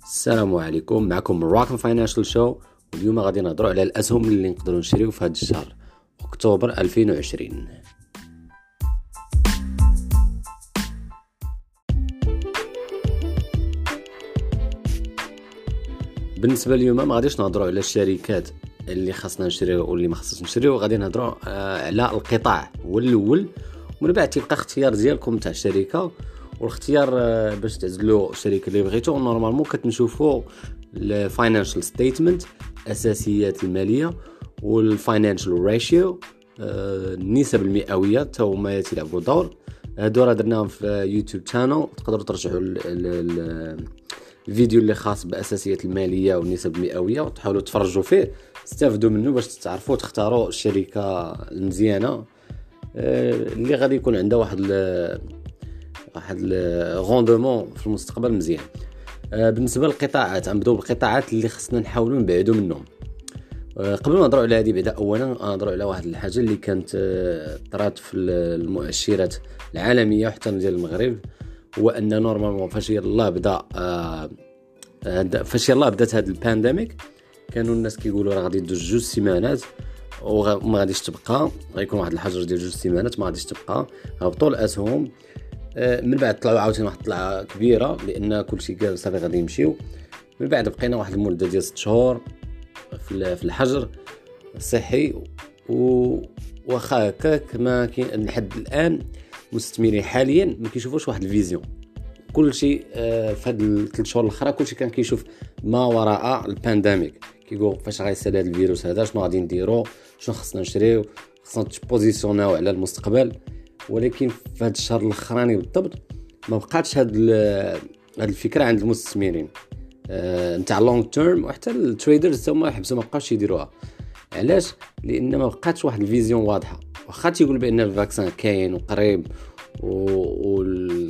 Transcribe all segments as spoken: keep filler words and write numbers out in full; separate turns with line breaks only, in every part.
السلام عليكم، معكم راكن فاينانشال شو. واليوم غادي نهضروا على الاسهم اللي نقدروا نشريو في هذا الشهر اكتوبر ألفين وعشرين. بالنسبه اليوم ما غاديش نهضروا على الشركات اللي خاصنا نشريو واللي ما خاصناش نشريو، غادي نهضروا على القطاع هو الاول، ومن بعد تيبقى اختيار ديالكم تاع الشركه. والاختيار باش تعزلوا الشركه اللي بغيتو نورمالمون كتنشوفوا الفاينانشال ستيتمنت، اساسيات الماليه والفاينانشال ريشيو، النسب المئويه تا هما تيلعبوا دور. هادو راه درناهم في يوتيوب شانل، تقدروا ترجعوا الفيديو اللي خاص باساسيات الماليه والنسب المئويه وتحاولوا تفرجوا فيه، تستافدوا منه باش تعرفوا تختاروا الشركه المزيانه اللي غادي يكون عندها واحد واحد الغوندومون في المستقبل مزيان. بالنسبه للقطاعات غنبداو بالقطاعات اللي خصنا نحاولوا نبعدوا منهم. قبل ما نهضروا على هذه بعدا، اولا نهضروا على واحد الحاجه اللي كانت طرات في المؤشرات العالميه وحتى ديال المغرب، هو ان نورمالمون فاش يلاه بدا فاش يلاه بدات هذا البانديميك كانوا الناس كيقولوا راه غادي تدوز جوج سيمانات وما غاديش تبقى، غيكون واحد الحجر ديال جوج سيمانات ما غاديش تبقى. هبطوا الاسهم، من بعد طلعوا عاوتاني واحد الطلعه كبيره لان كلشي قال صافي غادي يمشيو. من بعد بقينا واحد المده ديال ستة شهور في الحجر الصحي، وواخا هكاك ما كاين لحد الان مستثمرين حاليا ما كيشوفوش واحد الفيزيون. كلشي في هاد الثلاث شهور الاخرى كلشي كان كيشوف ما وراء البانديميك، كيقول فاش غيسال هذا الفيروس هذا، شنو غادي نديرو، شنو خصنا نشريو، خصنا نتبوزيسيوناو على المستقبل. ولكن في هذا الشهر الاخراني بالضبط ما بقاتش هاد هاد الفكره عند المستثمرين نتاع لونغ تيرم، وحتى التريدرز هما حبسوا ما بقاوش يديروها. علاش؟ لان ما بقاتش واحد الفيزيون واضحه. واخا تيقول بان الفاكسين كاين وقريب و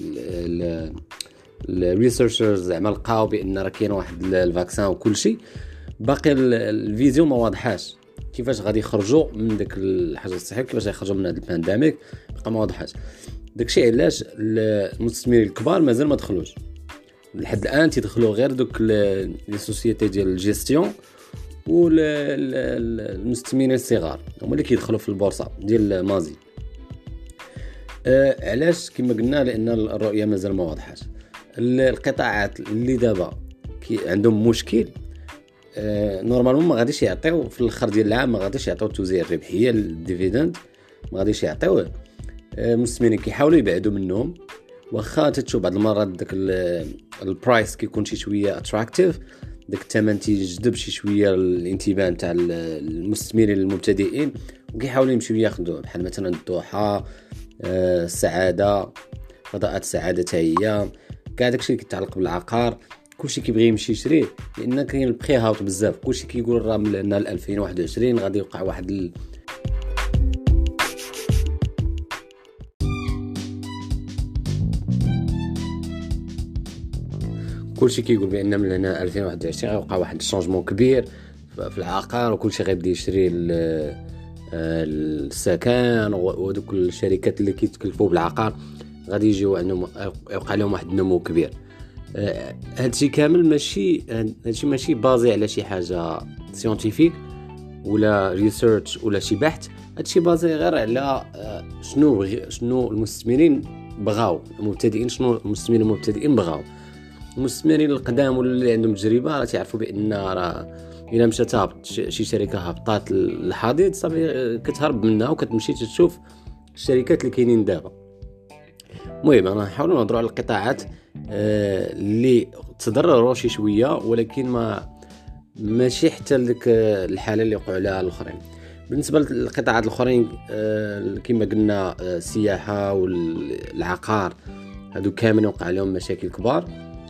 الريسيرشرز زعما لقاو بان راه كاين واحد الفاكسين وكل شيء، باقي الفيزيون ما واضحاش. كيفاش غادي يخرجوا من داك الحاجه الصحيه، كيفاش غيخرجوا من هذا البانديميك بقى ما واضحاش. داكشي علاش المستثمرين الكبار مازال ما دخلوش لحد الان، تيدخلوا غير دوك لي سوسيتي ديال الجيستيون والمستثمرين الصغار هما اللي كيدخلوا في البورصه ديال مازي. أه علاش؟ كما قلنا لان الرؤيه مازال ما واضحاش. القطاعات اللي دابا عندهم مشكل أه نورمالمون ما غاديش يعطيو في الاخر ديال العام، ما غاديش يعطيو توزيع الربحيه الديفيدند، ما غاديش يعطيوه. المستثمرين كيحاولوا يبعدوا منهم، واخا تتشوف بعض المرات داك البرايس كيكون شي شويه اتراكتيف، داك الثمن تيجذب شي شويه الانتباه تاع المستثمرين المبتدئين وكيحاولوا يمشيو ياخذوا، بحال مثلا الضحى، السعاده، فضاءات السعاده حتى هي، كاع داكشي اللي كيتعلق بالعقار كلشي كيبغي يمشي يشريه لان كاين البخي هابط بزاف. كلشي كيقول راه من ألفين وواحد وعشرين غادي يوقع واحد ال... كلشي كيقول بان من هنا ألفين وواحد وعشرين غيوقع واحد الشونجمون كبير في العقار، وكلشي غيبدا يشري السكن، ودوك الشركات اللي كيتكلفوا بالعقار غادي يجيو عندهم يوقع لهم واحد النمو كبير. هادشي كامل ماشي هادشي ماشي بازي على شي حاجه سيونتيفيك ولا ريسيرش ولا شي بحث، هادشي بازي غير على شنو شنو المستثمرين بغاو، المبتدئين شنو المستثمرين المبتدئين بغاو. المستثمرين القدام ولا اللي عندهم تجربه راه تعرفوا بان راه الا مشات هابط شي شركه هبطات الحضيض صافي كتهرب منها وكتمشي تشوف الشركات اللي كاينين دابا. المهم انا نحاولوا نهضروا على القطاعات اللي تضرروا شي شويه، ولكن ما ماشي حتى لك الحاله اللي وقعوا عليها الاخرين. بالنسبه للقطاعات الاخرين كما قلنا السياحه والعقار، هادو كامل وقع عليهم مشاكل كبار.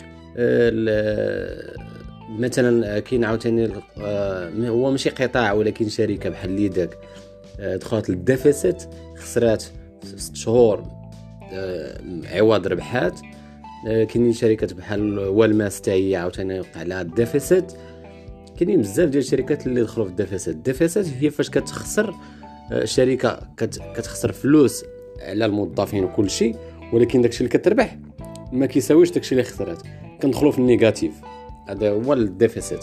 مثلا كاين عاوتاني هو ماشي قطاع ولكن شركه بحال ليداك دخلت للديفيسيت، خسرات ست شهور عوض ربحات. كاينين شركات بحال والماس حتى هي عاوتاني وقع لها الديفيسيت. كاينين بزاف ديال الشركات اللي دخلوا في الديفيسيت. الديفيسيت هي فاش كتخسر الشركه كتخسر فلوس على الموظفين وكل شيء، ولكن داكشي اللي كتربح ما كيساويش داكشي اللي خسرات، كندخلوا في النيجاتيف. هذا هو الديفيسيت.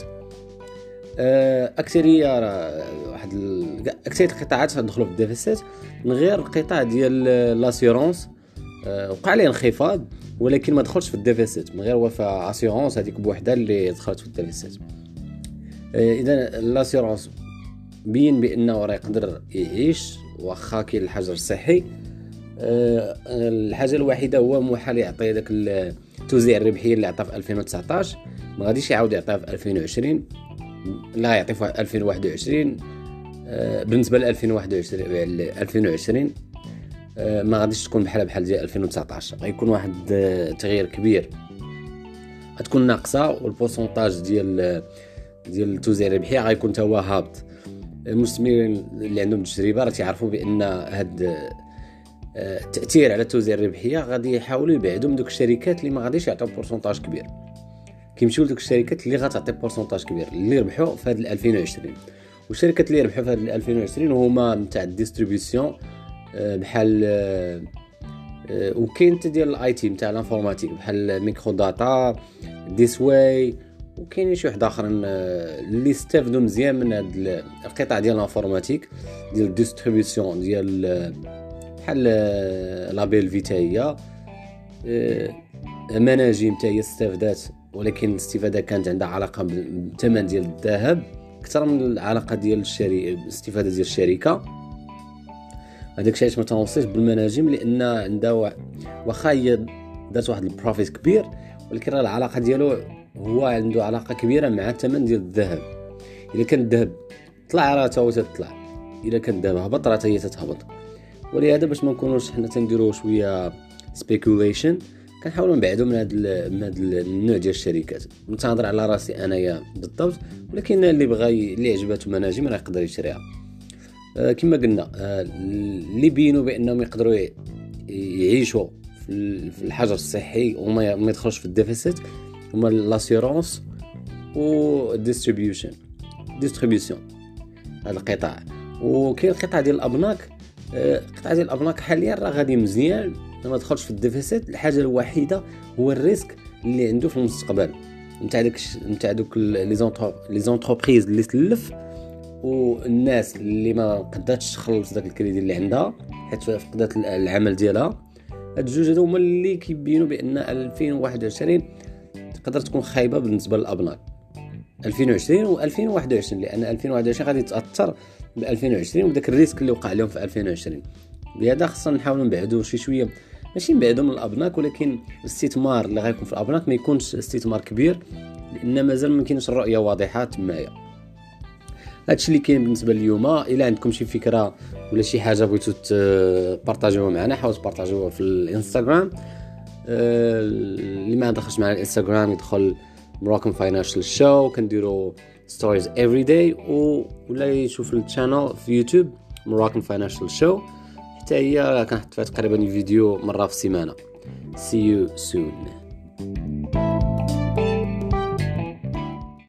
اكثريه واحد ال... اكثريه القطاعات دخلوا في الديفيسيت من غير القطاع ديال لاسيورونس وقع عليه انخفاض ولكن ما دخلش في الديفيسيت، من غير وفاء اسيورونس هذيك بوحدها اللي دخلت في الديفيسيت. اذا لاسيورونس بين بانه راه يقدر يعيش واخا كاين الحجر الصحي. الحاجه الوحيده هو محال يعطي داك التوزيع الربحيه اللي عطاه في ألفين وتسعطاش، ما غاديش يعاود يعطيها في ألفين وعشرين، لا يعطي في ألفين وواحد وعشرين. بالنسبه ل ألفين وواحد وعشرين ألفين وعشرين ما غاديش تكون بحال بحال ديال ألفين وتسعطاش، غيكون واحد تغيير كبير، غتكون ناقصه والبورسونتاج ديال ديال التوزيع الربحيه غيكون حتى هو هابط. المستثمرين اللي عندهم تجربه راه تيعرفوا بان هاد التاثير على التوزيع الربحيه غادي يحاولوا يبعدوا من دوك الشركات اللي ما غاديش يعطيو بورسونتاج كبير، كيمشيو لدوك الشركات اللي غتعطي بورسونتاج كبير اللي ربحوا في هاد ألفين وعشرين. والشركات اللي ربحوا في هاد ألفين وعشرين هما نتاع الديستريبيسيون بحال وكاين حتى ديال الاي تي نتاع الانفورماتيك بحال ميكرو داتا ديسواي، وكاين شي واحد اخرين اللي استافدوا مزيان من هاد القطاع ديال الانفورماتيك ديال الديستريبيسيون ديال بحال لابيل فيتايا مناجم حتى هي استفادات، ولكن الاستفاده كانت عندها علاقه بالثمن ديال الذهب اكثر من العلاقه ديال الشركه الاستفاده ديال الشركه. هذاك الشيء علاش ما تنوصيش بالمناجم لان عندها واخا هي دارت واحد البروفيت كبير ولكن راه العلاقه ديالو هو عنده علاقه كبيره مع الثمن ديال الذهب. الا كان الذهب طلع راه تا هو تطلع، الا كان الذهب هبط راه هي تتهبط. ولهذا باش ما نكونوش حنا تنديروا شويه سبيكوليشن كنحاولوا نبعدوا من هذا من هذا النوع ديال الشركات. نتهضر على راسي انايا بالضبط، ولكن اللي بغى اللي عجبته مناجم راه يقدر يشريها. آه كما قلنا آه اللي بينوا بانهم يقدروا يعيشوا في الحجر الصحي وما ما يدخلوش في الديفيسيت هما لاسيورونس و ديستريبيوشن ديستريبيوشن هذا القطاع. وكاين القطاع ديال الابناك. القطاع ديال الابناك حاليا راه غادي مزيان ما دخلش في الديفيسيت. الحاجه الوحيده هو الريسك اللي عنده في المستقبل نتاع داك نتاع دوك لي زونتر لي زونتربريز اللي تلف والناس اللي ما قدرتش تخلص داك الكريدي اللي عندها حيت فقدات العمل ديالها. هاد الجوج هادو هما اللي كيبينوا بان ألفين وواحد وعشرين تقدر تكون خايبه بالنسبه للابناك ألفين وعشرين و ألفين وواحد وعشرين، لان ألفين وواحد وعشرين غادي تاثر ب ألفين وعشرين وداك الريسك اللي وقع لهم في ألفين وعشرين. لهذا خصنا نحاولوا نبعدوا شي شويه ماشي نبعدوا من الابناك، ولكن الاستثمار اللي غيكون في الابناك ما يكونش استثمار كبير لان مازال ما كاينش الرؤيه واضحه تمايا. هادشي اللي كاين بالنسبه لليوم. الا عندكم شي فكره ولا شي حاجه بغيتو تبارطاجيوها معنا حاولوا تبارطاجيوها في الانستغرام. اللي ما دخلش معنا الانستغرام يدخل Moroccan Financial Show، كنديروا stories every day، ولا يشوف الشانل في يوتيوب Moroccan Financial Show حتى هي كنحط فيها تقريبا فيديو مره في السيمانه. See you soon.